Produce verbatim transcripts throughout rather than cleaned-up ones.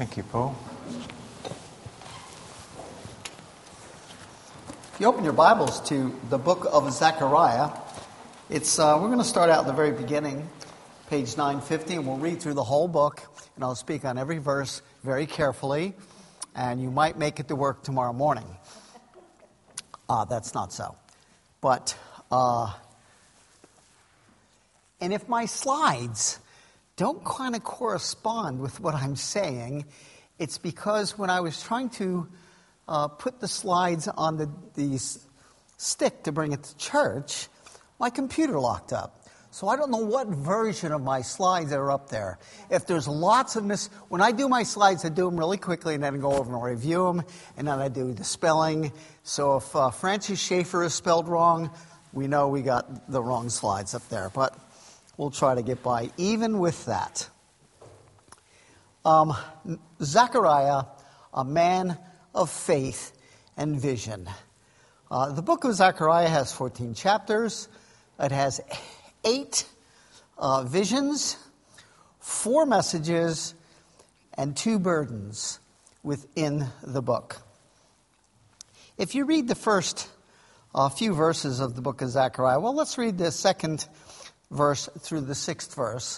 Thank you, Paul. If you open your Bibles to the book of Zechariah, it's uh, we're going to start out at the very beginning, page nine fifty, and we'll read through the whole book, and I'll speak on every verse very carefully, and you might make it to work tomorrow morning. Uh, that's not so. But, uh, and if my slides don't kind of correspond with what I'm saying, it's because when I was trying to uh, put the slides on the, the stick to bring it to church, my computer locked up. So I don't know what version of my slides are up there. If there's lots of mis... When I do my slides, I do them really quickly and then go over and review them, and then I do the spelling. So if uh, Francis Schaeffer is spelled wrong, we know we got the wrong slides up there. But we'll try to get by even with that. Um, Zechariah, a man of faith and vision. Uh, the book of Zechariah has fourteen chapters. It has eight uh, visions, four messages, and two burdens within the book. If you read the first uh, few verses of the book of Zechariah, well, let's read the second verse through the sixth verse.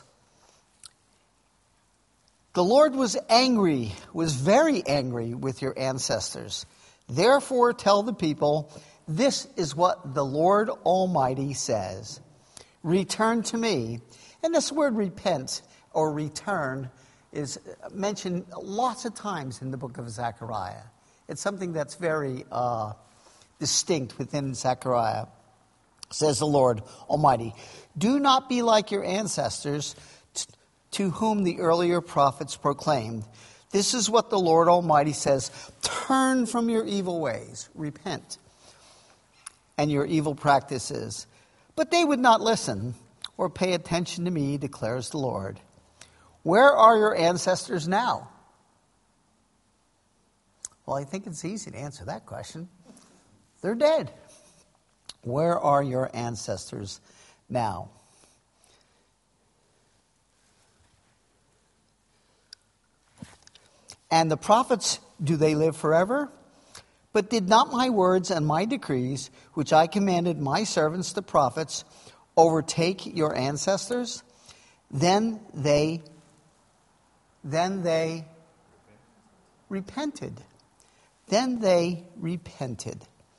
The Lord was angry, was very angry with your ancestors. Therefore tell the people, this is what the Lord Almighty says. Return to me. And this word repent or return is mentioned lots of times in the book of Zechariah. It's something that's very uh, distinct within Zechariah. Says the Lord Almighty, do not be like your ancestors t- to whom the earlier prophets proclaimed. This is what the Lord Almighty says. Turn from your evil ways, repent, and your evil practices. But they would not listen or pay attention to me, declares the Lord. Where are your ancestors now? Well, I think it's easy to answer that question. They're dead. Where are your ancestors now? And the prophets, do they live forever? But did not my words and my decrees, which I commanded my servants the prophets, overtake your ancestors? Then they, then they repented. Then they repented.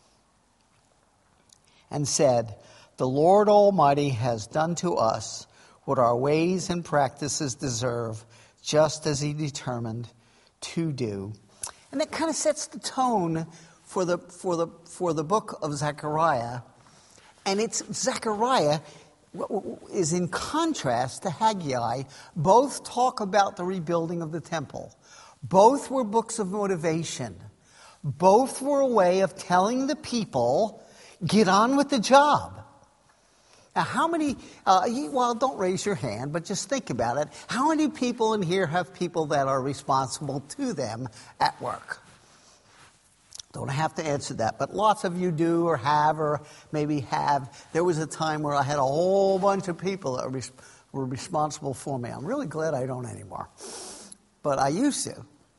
And said, the Lord Almighty has done to us what our ways and practices deserve, just as he determined to do. And that kind of sets the tone for the for the for the book of Zechariah. And it's Zechariah is in contrast to Haggai. Both talk about the rebuilding of the temple. Both were books of motivation. Both were a way of telling the people, get on with the job. Now, how many, uh, you, well, don't raise your hand, but just think about it. How many people in here have people that are responsible to them at work? Don't have to answer that, but lots of you do or have or maybe have. There was a time where I had a whole bunch of people that were, res- were responsible for me. I'm really glad I don't anymore. But I used to.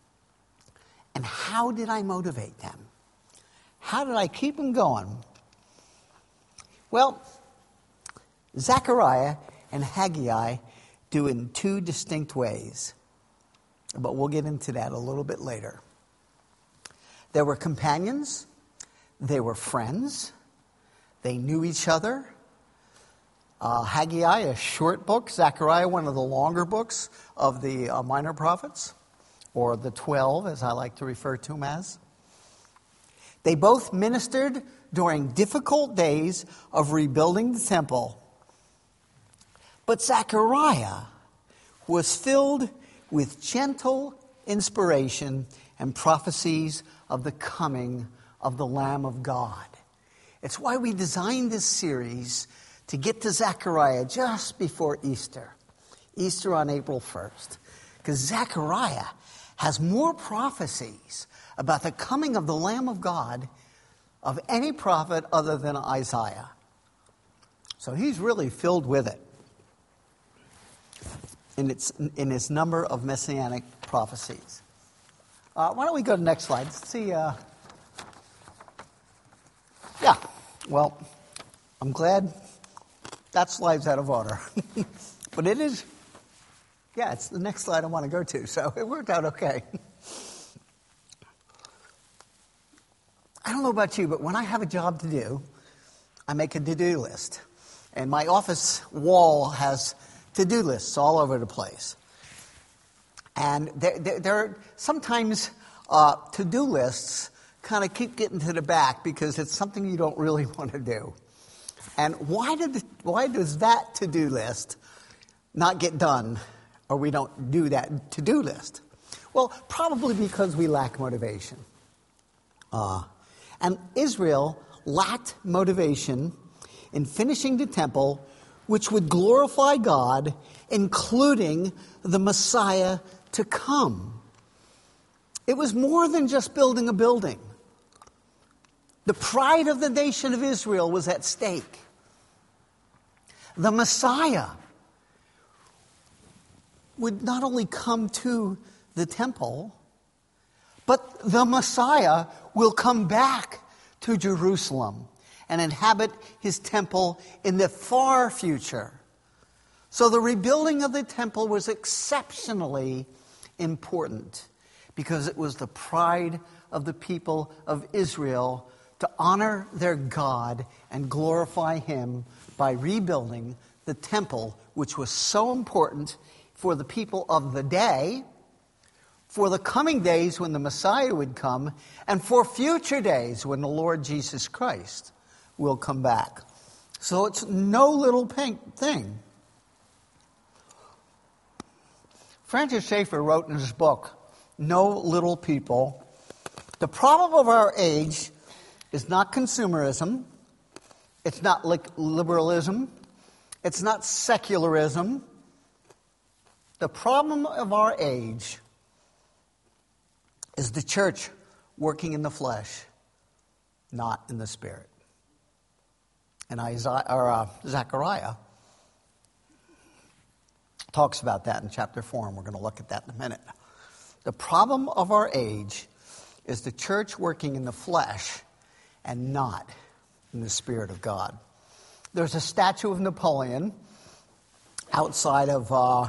And how did I motivate them? How did I keep them going? Well, Zechariah and Haggai do it in two distinct ways. But we'll get into that a little bit later. They were companions. They were friends. They knew each other. Uh, Haggai, a short book. Zechariah, one of the longer books of the uh, minor prophets, or the twelve, as I like to refer to them as. They both ministered during difficult days of rebuilding the temple. But Zechariah was filled with gentle inspiration and prophecies of the coming of the Lamb of God. It's why we designed this series to get to Zechariah just before Easter. Easter on April first. Because Zechariah has more prophecies about the coming of the Lamb of God of any prophet other than Isaiah. So he's really filled with it in its in his number of messianic prophecies. Uh, why don't we go to the next slide? Let's see. Uh, yeah, well, I'm glad that slide's out of order. But it is, yeah, it's the next slide I want to go to, so it worked out okay. I don't know about you, but when I have a job to do, I make a to-do list. And my office wall has to-do lists all over the place. And there, there, there are sometimes uh, to-do lists kind of keep getting to the back because it's something you don't really want to do. And why did the, why does that to-do list not get done, or we don't do that to-do list? Well, probably because we lack motivation. Uh, and Israel lacked motivation in finishing the temple, which would glorify God, including the Messiah to come. It was more than just building a building. The pride of the nation of Israel was at stake. The Messiah would not only come to the temple, but the Messiah will come back to Jerusalem and inhabit his temple in the far future. So the rebuilding of the temple was exceptionally important because it was the pride of the people of Israel to honor their God and glorify him by rebuilding the temple, which was so important for the people of the day, for the coming days when the Messiah would come, and for future days when the Lord Jesus Christ will come back. So it's no little thing. Francis Schaeffer wrote in his book, No Little People, the problem of our age is not consumerism, it's not liberalism, it's not secularism. The problem of our age is the church working in the flesh, not in the spirit. And Isaiah, or uh, Zechariah talks about that in chapter four, and we're going to look at that in a minute. The problem of our age is the church working in the flesh and not in the Spirit of God. There's a statue of Napoleon outside of uh,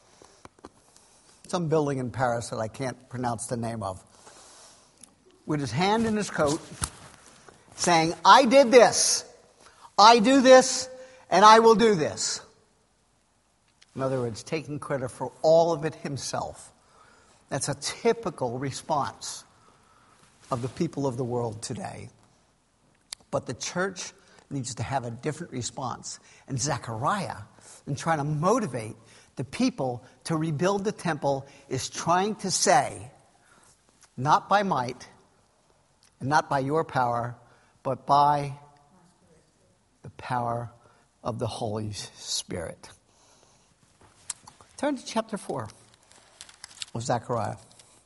some building in Paris that I can't pronounce the name of, with his hand in his coat, saying, I did this. I do this, and I will do this. In other words, taking credit for all of it himself. That's a typical response of the people of the world today. But the church needs to have a different response. And Zechariah, in trying to motivate the people to rebuild the temple, is trying to say, not by might, and not by your power, but by the power of the Holy Spirit. Turn to chapter four of Zechariah.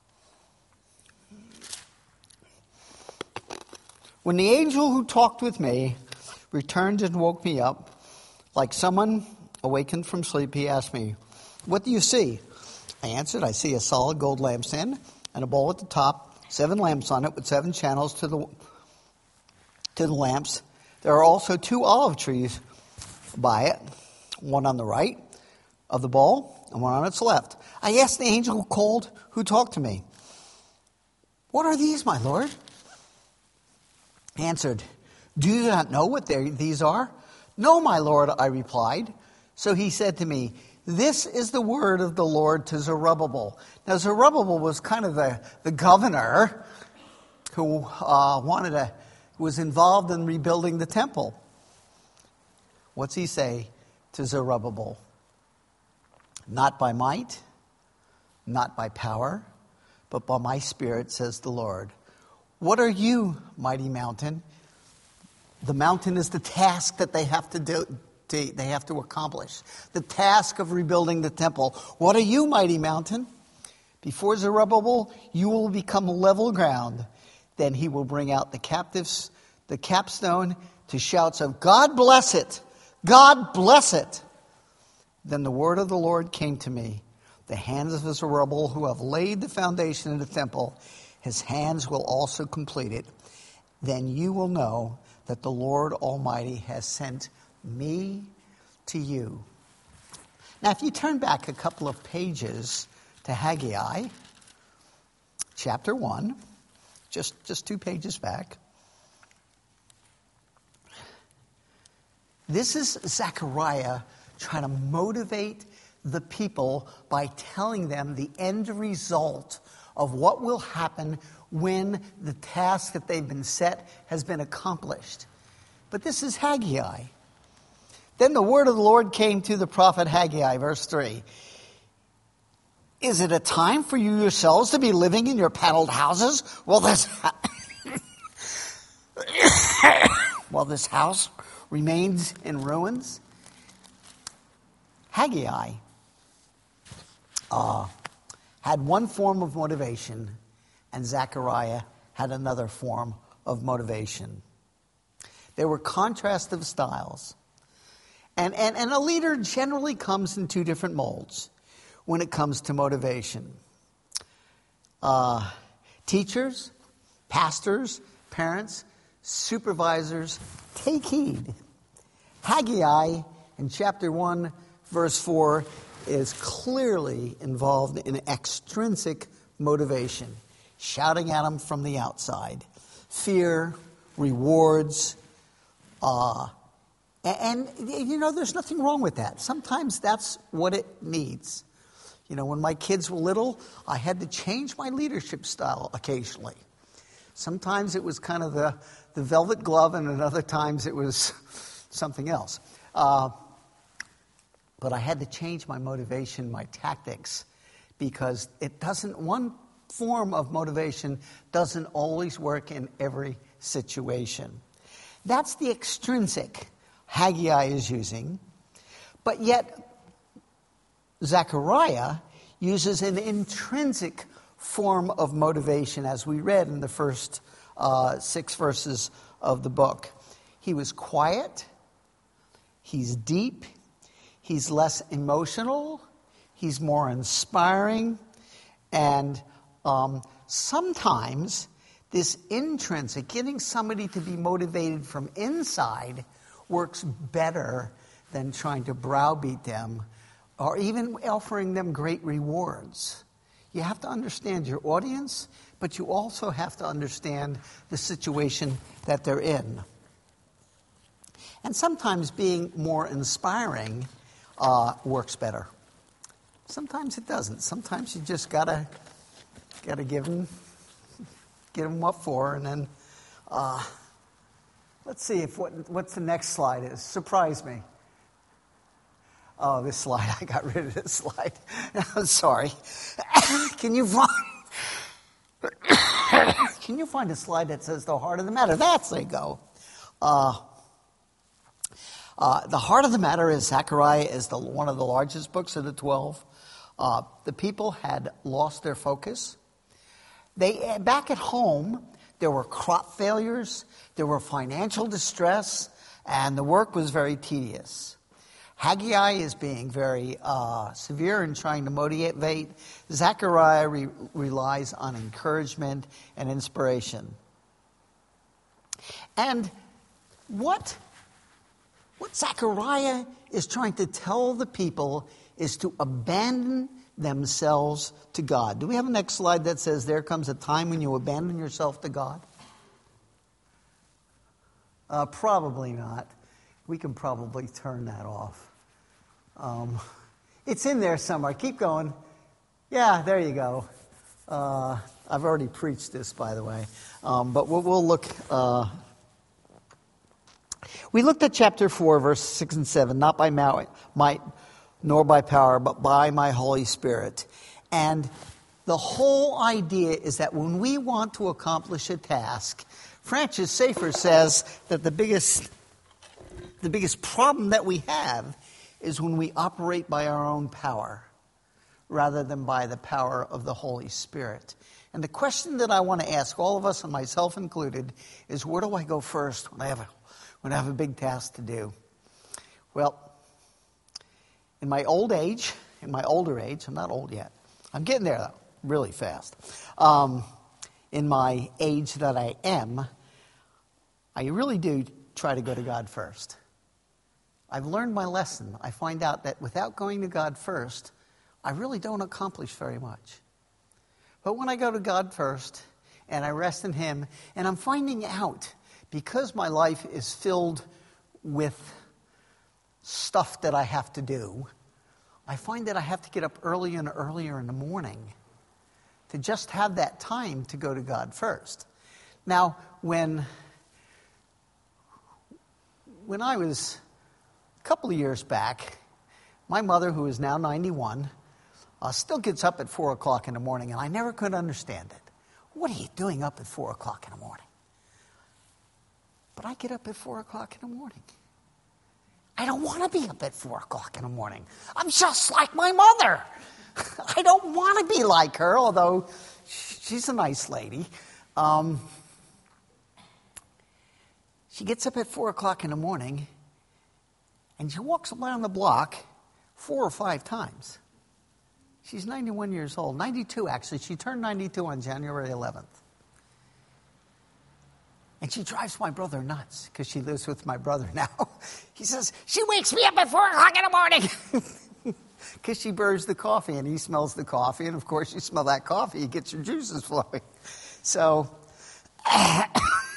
When the angel who talked with me returned and woke me up, like someone awakened from sleep, he asked me, what do you see? I answered, I see a solid gold lampstand and a bowl at the top, seven lamps on it with seven channels to the to the lamps. There are also two olive trees by it, one on the right of the bowl and one on its left. I asked the angel who called, who talked to me, what are these, my Lord? He answered, do you not know what these are? No, my Lord, I replied. So he said to me, this is the word of the Lord to Zerubbabel. Now, Zerubbabel was kind of the, the governor who uh, wanted to, was involved in rebuilding the temple. What's he say to Zerubbabel? Not by might, not by power, but by my Spirit, says the Lord. What are you, mighty mountain? The mountain is the task that they have to do. They have to accomplish. The task of rebuilding the temple. What are you, mighty mountain? Before Zerubbabel, you will become level ground. Then he will bring out the captives, the capstone, to shouts of, God bless it! God bless it! Then the word of the Lord came to me. the hands of Zerubbabel, who have laid the foundation of the temple, his hands will also complete it. Then you will know that the Lord Almighty has sent me to you. Now, if you turn back a couple of pages to Haggai, chapter one, just, just two pages back. This is Zechariah trying to motivate the people by telling them the end result of what will happen when the task that they've been set has been accomplished. But this is Haggai. Then the word of the Lord came to the prophet Haggai, verse three. Is it a time for you yourselves to be living in your paneled houses? Well, this, well, this house remains in ruins. Haggai uh, had one form of motivation, and Zechariah had another form of motivation. There were contrastive styles. And, and, and a leader generally comes in two different molds when it comes to motivation. Uh, teachers, pastors, parents, supervisors, take heed. Haggai in chapter one, verse four, is clearly involved in extrinsic motivation, shouting at them from the outside. Fear, rewards, uh, and, and, you know, there's nothing wrong with that. Sometimes that's what it needs. You know, when my kids were little, I had to change my leadership style occasionally. Sometimes it was kind of the, the velvet glove, and at other times it was something else. Uh, but I had to change my motivation, my tactics, because it doesn't, one form of motivation doesn't always work in every situation. That's the extrinsic Haggai is using, but yet Zechariah uses an intrinsic form of motivation, as we read in the first uh, six verses of the book. He was quiet, he's deep, he's less emotional, he's more inspiring, and um, sometimes this intrinsic, getting somebody to be motivated from inside, works better than trying to browbeat them or even offering them great rewards. You have to understand your audience, but you also have to understand the situation that they're in. And sometimes being more inspiring uh, works better. Sometimes it doesn't. Sometimes you just gotta gotta give them, get them what for, and then. Uh, Let's see if what what's the next slide is. Surprise me. Oh, this slide. I got rid of this slide. I'm sorry. Can you find Can you find a slide that says the heart of the matter? That's there you go. Uh, uh, the heart of the matter is Zechariah is the one of the largest books of the twelve. Uh, the people had lost their focus. They back at home. There were crop failures, there were financial distress, and the work was very tedious. Haggai is being very uh, severe in trying to motivate. Zechariah re- relies on encouragement and inspiration. And what, what Zechariah is trying to tell the people is to abandon themselves to God. Do we have a next slide that says there comes a time when you abandon yourself to God? Uh, probably not. We can probably turn that off. Um, it's in there somewhere. Keep going. Yeah, there you go. Uh, I've already preached this, by the way. Um, but we'll, we'll look. Uh, we looked at chapter four, verse six and seven. Not by might, nor by power, but by my Holy Spirit. And the whole idea is that when we want to accomplish a task, Francis Schaeffer says that the biggest, the biggest problem that we have is when we operate by our own power rather than by the power of the Holy Spirit. And the question that I want to ask all of us, and myself included, is where do I go first when I have a, when I have a big task to do? Well, in my old age, in my older age, I'm not old yet. I'm getting there, though, really fast. Um, in my age that I am, I really do try to go to God first. I've learned my lesson. I find out that without going to God first, I really don't accomplish very much. But when I go to God first and I rest in Him, and I'm finding out, because my life is filled with stuff that I have to do, I find that I have to get up earlier and earlier in the morning to just have that time to go to God first. Now, when, when I was a couple of years back, my mother, who is now ninety-one, uh, still gets up at four o'clock in the morning, and I never could understand it. What are you doing up at four o'clock in the morning? But I get up at four o'clock in the morning. I don't want to be up at four o'clock in the morning. I'm just like my mother. I don't want to be like her, although she's a nice lady. Um, she gets up at four o'clock in the morning, and she walks around the block four or five times. She's ninety-one years old. ninety-two, actually. She turned ninety-two on January eleventh. And she drives my brother nuts, because she lives with my brother now. He says, she wakes me up at four o'clock in the morning. Because she brews the coffee, and he smells the coffee. And, of course, you smell that coffee, you get your juices flowing. So, I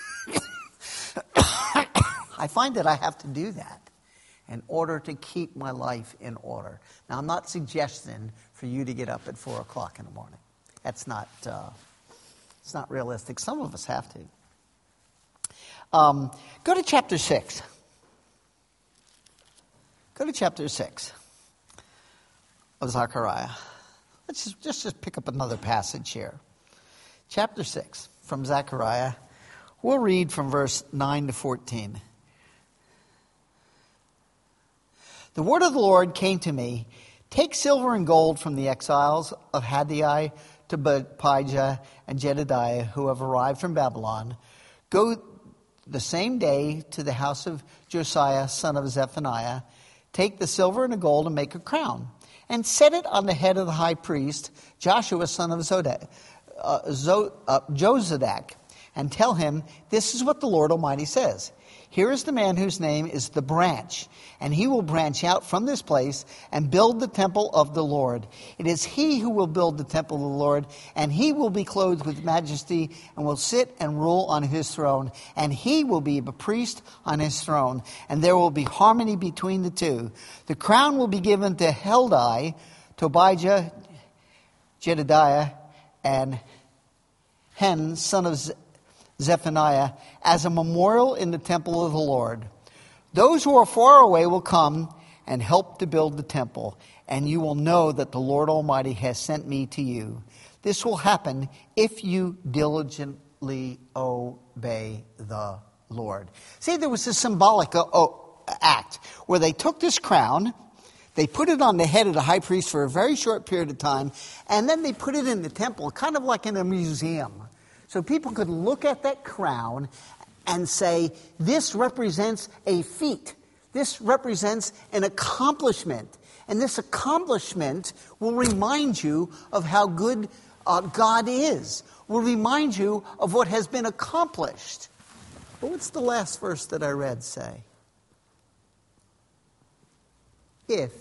find that I have to do that in order to keep my life in order. Now, I'm not suggesting for you to get up at four o'clock in the morning. That's not, uh, it's not realistic. Some of us have to. Um, go to chapter six. Go to chapter six of Zechariah. Let's just, just, just pick up another passage here. Chapter six from Zechariah. We'll read from verse nine to fourteen. The word of the Lord came to me, take silver and gold from the exiles of Hadiah, Tobijah, and Jedediah, who have arrived from Babylon. Go the same day to the house of Josiah, son of Zephaniah. Take the silver and the gold and make a crown, and set it on the head of the high priest, Joshua, son of Zodek, uh, Zo, uh, Jozadak, and tell him, this is what the Lord Almighty says. Here is the man whose name is the branch, and he will branch out from this place and build the temple of the Lord. It is he who will build the temple of the Lord, and he will be clothed with majesty and will sit and rule on his throne, and he will be a priest on his throne, and there will be harmony between the two. The crown will be given to Heldai, Tobijah, Jedediah, and Hen, son of Zephaniah, as a memorial in the temple of the Lord. Those who are far away will come and help to build the temple, and you will know that the Lord Almighty has sent me to you. This will happen if you diligently obey the Lord. See, there was a symbolic uh, oh, act where they took this crown, they put it on the head of the high priest for a very short period of time, and then they put it in the temple, kind of like in a museum. So people could look at that crown and say, this represents a feat. This represents an accomplishment. And this accomplishment will remind you of how good uh, God is, will remind you of what has been accomplished. But what's the last verse that I read say? If,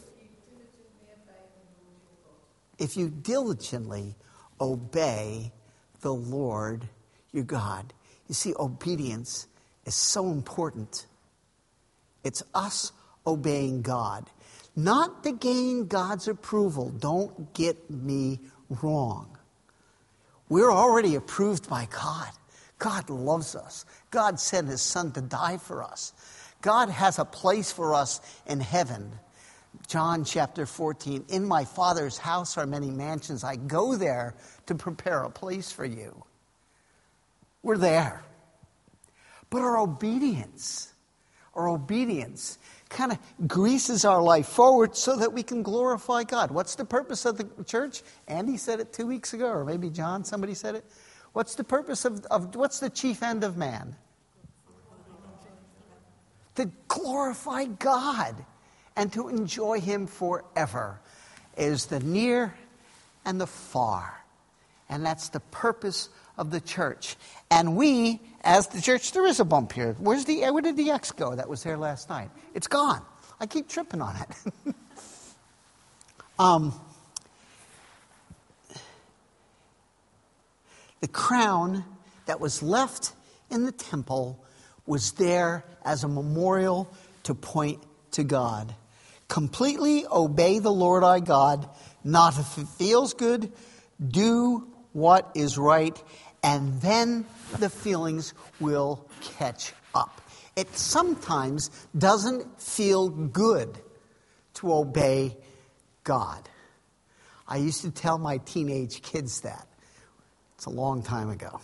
if you diligently obey the Lord your God. You see, obedience is so important. It's us obeying God. Not to gain God's approval. Don't get me wrong. We're already approved by God. God loves us. God sent his son to die for us. God has a place for us in heaven. John chapter fourteen, in my Father's house are many mansions. I go there to prepare a place for you. We're there. But our obedience, our obedience kind of greases our life forward so that we can glorify God. What's the purpose of the church? Andy said it two weeks ago, or maybe John, somebody said it. What's the purpose of, of what's the chief end of man? To glorify God and to enjoy him forever. is the near and the far. And that's the purpose of the church. And we, as the church, there is a bump here. Where's the, where did the X go that was there last night? It's gone. I keep tripping on it. um, the crown that was left in the temple was there as a memorial to point to God. Completely obey the Lord our God, not if it feels good, do what is right, and then the feelings will catch up. It sometimes doesn't feel good to obey God. I used to tell my teenage kids that. It's a long time ago.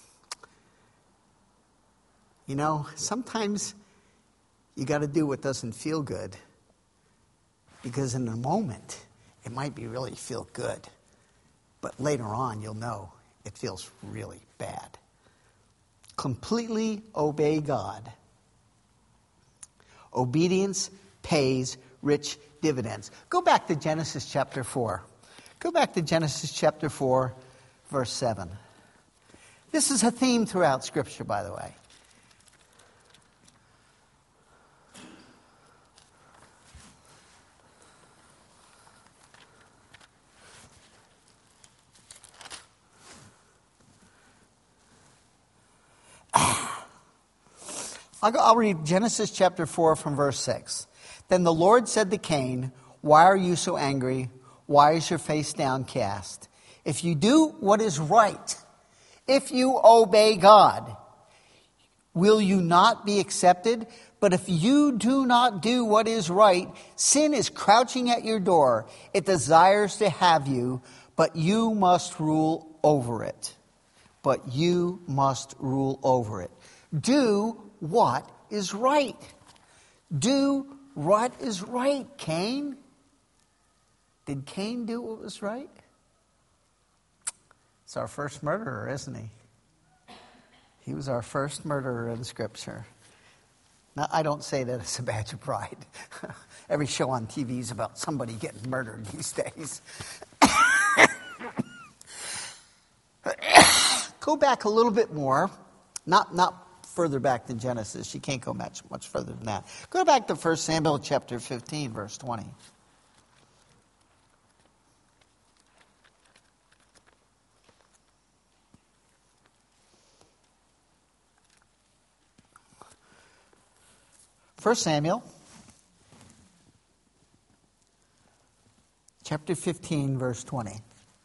You know, sometimes you got to do what doesn't feel good, because in the moment it might be really feel good, but later on you'll know it feels really bad. Completely obey God. Obedience pays rich dividends. Go back to Genesis chapter four. Go back to Genesis chapter four, verse seven. This is a theme throughout Scripture, by the way. I'll, go, I'll read Genesis chapter four from verse six. Then the Lord said to Cain, "Why are you so angry? Why is your face downcast? If you do what is right, if you obey God, will you not be accepted? But if you do not do what is right, sin is crouching at your door. It desires to have you, but you must rule over it. But you must rule over it. Do what is right." Do what is right, Cain. Did Cain do what was right? It's our first murderer, isn't he? He was our first murderer in Scripture. Now, I don't say that as a badge of pride. Every show on T V is about somebody getting murdered these days. Go back a little bit more. Not, not further back than Genesis. You can't go much, much further than that. Go back to First Samuel chapter fifteen, verse twenty. First Samuel chapter fifteen, verse twenty.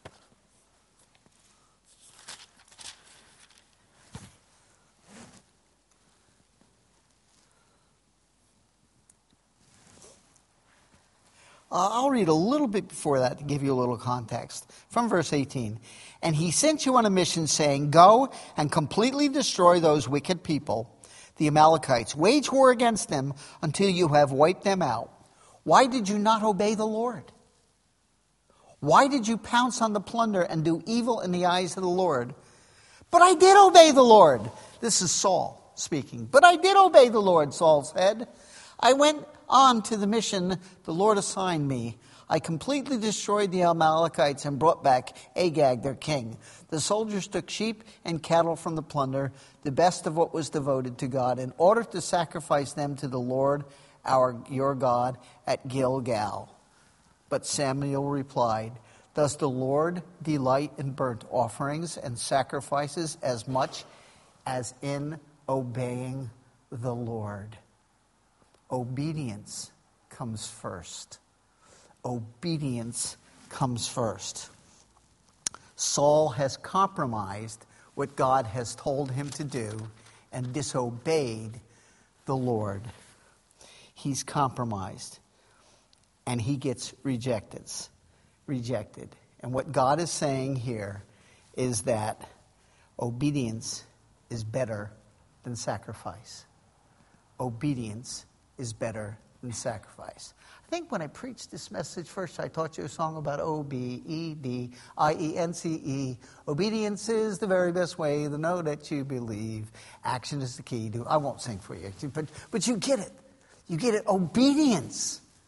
Uh, I'll read a little bit before that to give you a little context. From verse eighteen. "And he sent you on a mission saying, 'Go and completely destroy those wicked people, the Amalekites. Wage war against them until you have wiped them out.' Why did you not obey the Lord? Why did you pounce on the plunder and do evil in the eyes of the Lord?" "But I did obey the Lord." This is Saul speaking. "But I did obey the Lord," Saul said. "I went on to the mission the Lord assigned me. I completely destroyed the Amalekites and brought back Agag, their king. The soldiers took sheep and cattle from the plunder, the best of what was devoted to God, in order to sacrifice them to the Lord, our your God, at Gilgal." But Samuel replied, "Does the Lord delight in burnt offerings and sacrifices as much as in obeying the Lord?" Obedience comes first. Obedience comes first. Saul has compromised what God has told him to do and disobeyed the Lord. He's compromised, and he gets rejected. Rejected. And what God is saying here is that obedience is better than sacrifice. Obedience is better than sacrifice. I think when I preached this message first, I taught you a song about O B E D I E N C E. Obedience is the very best way to know that you believe. Action is the key. To, I won't sing for you, but, but you get it. You get it. Obedience.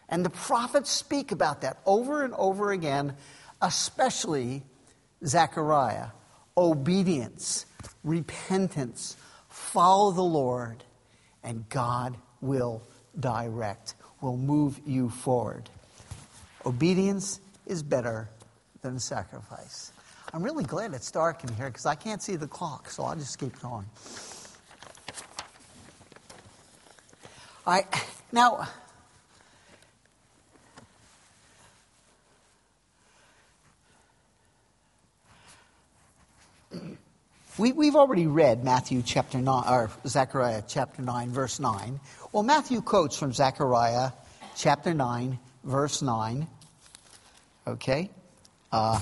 And the prophets speak about that over and over again, especially Zechariah. Obedience, repentance, follow the Lord, and God will direct, will move you forward. Obedience is better than sacrifice. I'm really glad it's dark in here because I can't see the clock, so I'll just keep going. All right, now, we, we've already read Matthew chapter nine, or Zechariah chapter nine, verse nine. Well, Matthew quotes from Zechariah chapter nine, verse nine. Okay? Uh,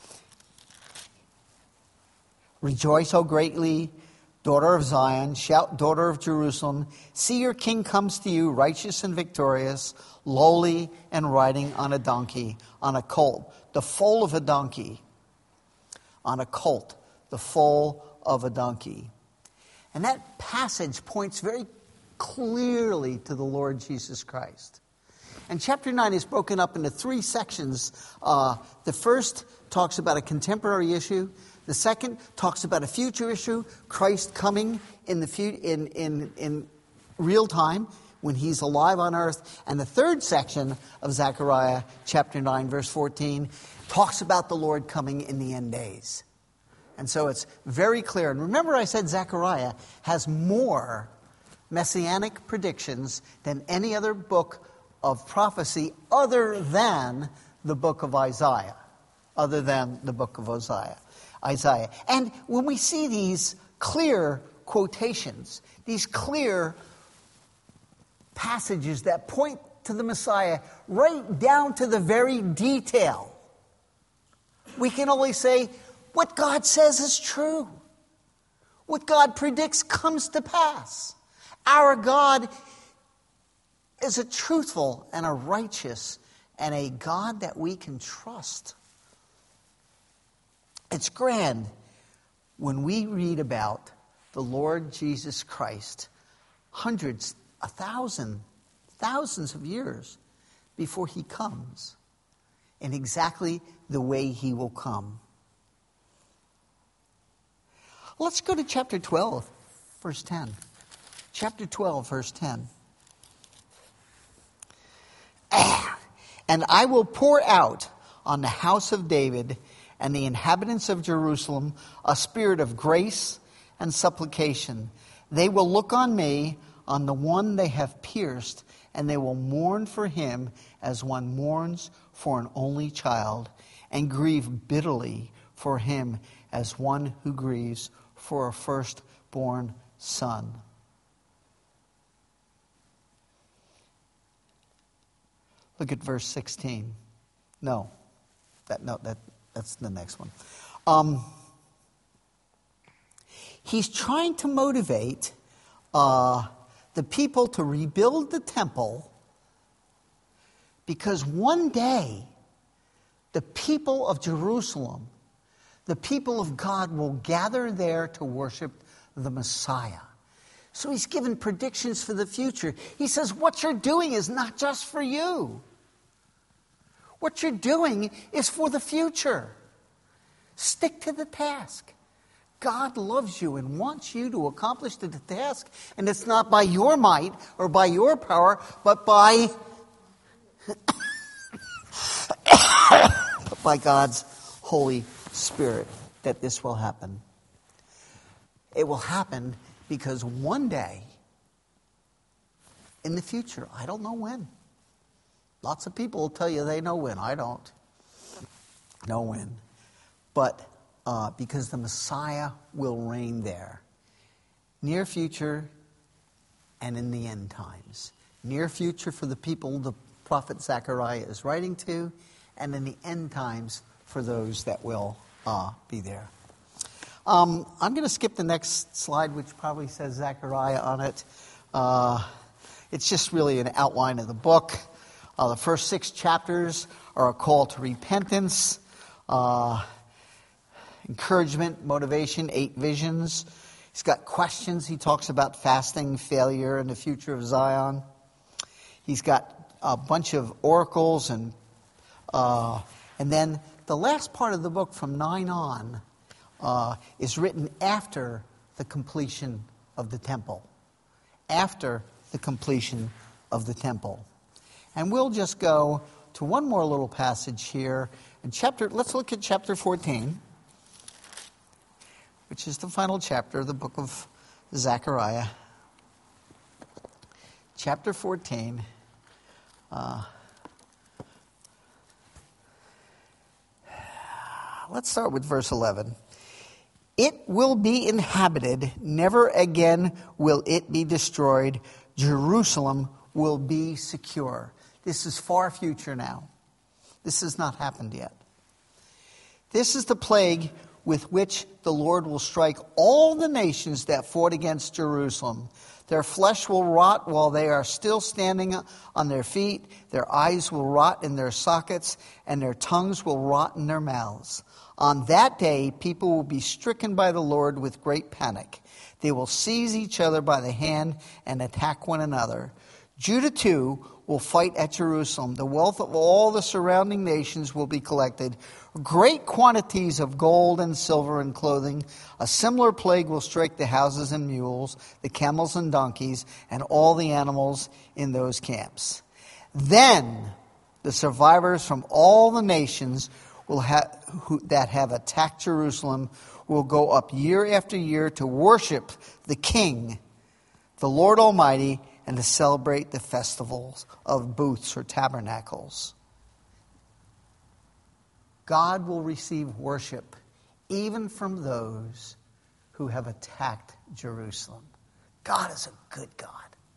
Rejoice, O greatly, daughter of Zion. Shout, daughter of Jerusalem. See, your king comes to you, righteous and victorious, lowly and riding on a donkey, on a colt, the foal of a donkey. On a colt, the foal of a donkey. And that passage points very clearly to the Lord Jesus Christ. And chapter nine is broken up into three sections. Uh, the first talks about a contemporary issue. The second talks about a future issue, Christ coming in the fu- in, in, in real time when he's alive on earth. And the third section of Zechariah chapter nine, verse fourteen, talks about the Lord coming in the end days. And so it's very clear. And remember I said Zechariah has more messianic predictions than any other book of prophecy other than the book of Isaiah. Other than the book of Isaiah. Isaiah. And when we see these clear quotations, these clear passages that point to the Messiah right down to the very detail, we can only say what God says is true. What God predicts comes to pass. Our God is a truthful and a righteous and a God that we can trust. It's grand when we read about the Lord Jesus Christ hundreds, a thousand, thousands of years before he comes in exactly the way he will come. Let's go to chapter twelve, verse ten. Chapter twelve, verse ten. And I will pour out on the house of David and the inhabitants of Jerusalem a spirit of grace and supplication. They will look on me, on the one they have pierced, and they will mourn for him as one mourns for an only child, and grieve bitterly for him as one who grieves for a firstborn son. Look at verse sixteen. No, that no that that's the next one. Um, he's trying to motivate uh, the people to rebuild the temple, because one day the people of Jerusalem, the people of God, will gather there to worship the Messiah. So he's given predictions for the future. He says, what you're doing is not just for you. What you're doing is for the future. Stick to the task. God loves you and wants you to accomplish the task. And it's not by your might or by your power, but by, by God's Holy Spirit that this will happen. It will happen because one day in the future, I don't know when. Lots of people will tell you they know when. I don't know when. But uh, because the Messiah will reign there. Near future and in the end times. Near future for the people the prophet Zechariah is writing to, and in the end times for those that will uh, be there. Um, I'm going to skip the next slide, which probably says Zechariah on it. Uh, it's just really an outline of the book. Uh, the first six chapters are a call to repentance, uh, encouragement, motivation, eight visions. He's got questions. He talks about fasting, failure, and the future of Zion. He's got a bunch of oracles, and uh, and then the last part of the book from nine on uh, is written after the completion of the temple. After the completion of the temple. And we'll just go to one more little passage here. In chapter, let's look at chapter fourteen, which is the final chapter of the book of Zechariah. Chapter fourteen. Uh, let's start with verse eleven. It will be inhabited, never again will it be destroyed. Jerusalem will be secure. This is far future now. This has not happened yet. This is the plague with which the Lord will strike all the nations that fought against Jerusalem. Their flesh will rot while they are still standing on their feet. Their eyes will rot in their sockets, and their tongues will rot in their mouths. On that day, people will be stricken by the Lord with great panic. They will seize each other by the hand and attack one another. Judah, too, will fight at Jerusalem. The wealth of all the surrounding nations will be collected. Great quantities of gold and silver and clothing. A similar plague will strike the houses and mules, the camels and donkeys, and all the animals in those camps. Then the survivors from all the nations will have, who, that have attacked Jerusalem will go up year after year to worship the King, the Lord Almighty, and to celebrate the festivals of booths or tabernacles. God will receive worship even from those who have attacked Jerusalem. God is a good God.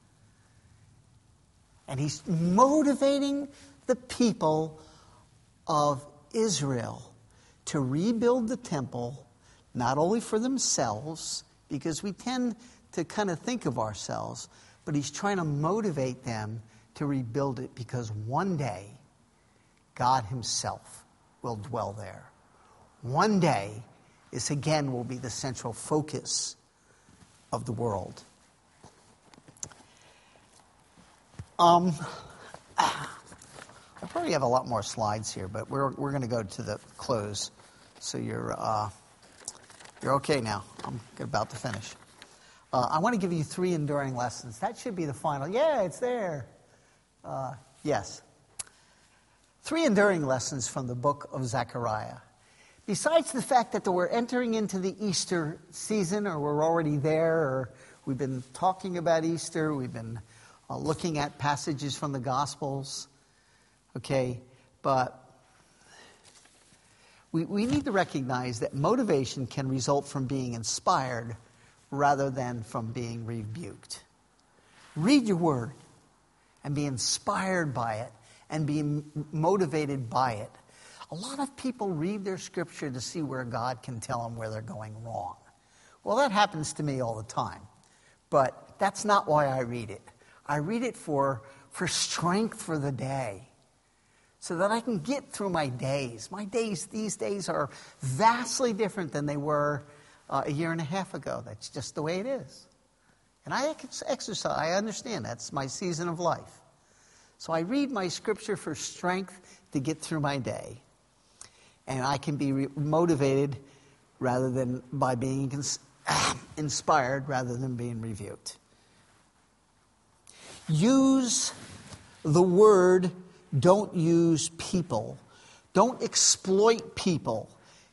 And he's motivating the people of Israel to rebuild the temple, not only for themselves, because we tend to kind of think of ourselves, but he's trying to motivate them to rebuild it because one day God himself will dwell there. One day this again will be the central focus of the world. Um, I probably have a lot more slides here, but we're we're going to go to the close. So you're uh, you're okay now. I'm about to finish. Uh, I want to give you three enduring lessons. That should be the final. Yeah, it's there. Uh, yes. Three enduring lessons from the book of Zechariah. Besides the fact that we're entering into the Easter season, or we're already there, or we've been talking about Easter, we've been uh, looking at passages from the Gospels, okay, but we, we need to recognize that motivation can result from being inspired rather than from being rebuked. Read your word and be inspired by it and be motivated by it. A lot of people read their scripture to see where God can tell them where they're going wrong. Well, that happens to me all the time. But that's not why I read it. I read it for, for strength for the day, so that I can get through my days. My days these days are vastly different than they were uh, a year and a half ago. That's just the way it is. And I exercise. I understand that's my season of life. So I read my scripture for strength to get through my day. And I can be re- motivated rather than by being cons- inspired rather than being rebuked. Use the word, don't use people. Don't exploit people.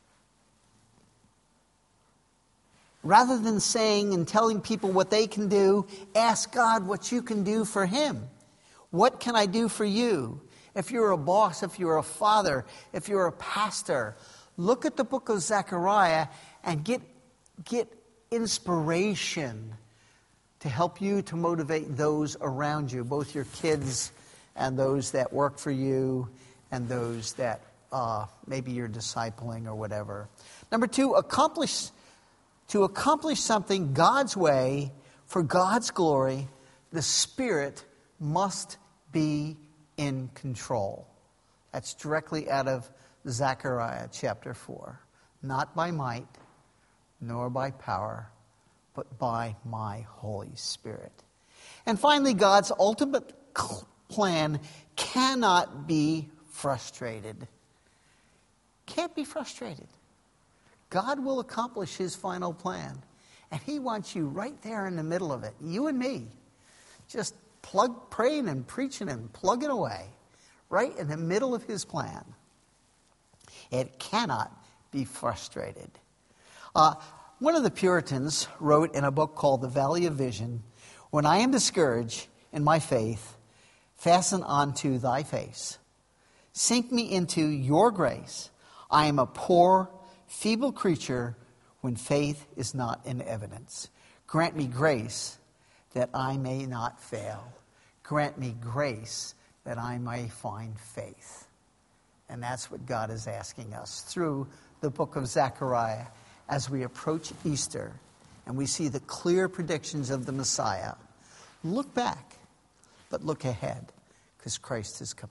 Rather than saying and telling people what they can do, ask God what you can do for him. What can I do for you? If you're a boss, if you're a father, if you're a pastor, look at the book of Zechariah and get, get inspiration to help you to motivate those around you, both your kids and those that work for you and those that uh, maybe you're discipling or whatever. Number two, accomplish to accomplish something God's way for God's glory, the Spirit must be in control. That's directly out of Zechariah chapter four. Not by might, nor by power, but by my Holy Spirit. And finally, God's ultimate plan cannot be frustrated. Can't be frustrated. God will accomplish his final plan. And he wants you right there in the middle of it. You and me. Just plug, praying and preaching and plugging away. Right in the middle of his plan. It cannot be frustrated. Uh, one of the Puritans wrote in a book called The Valley of Vision, "When I am discouraged in my faith, fasten onto thy face. Sink me into your grace. I am a poor, feeble creature when faith is not in evidence. Grant me grace that I may not fail. Grant me grace that I may find faith." And that's what God is asking us through the book of Zechariah as we approach Easter and we see the clear predictions of the Messiah. Look back, but look ahead, because Christ is coming.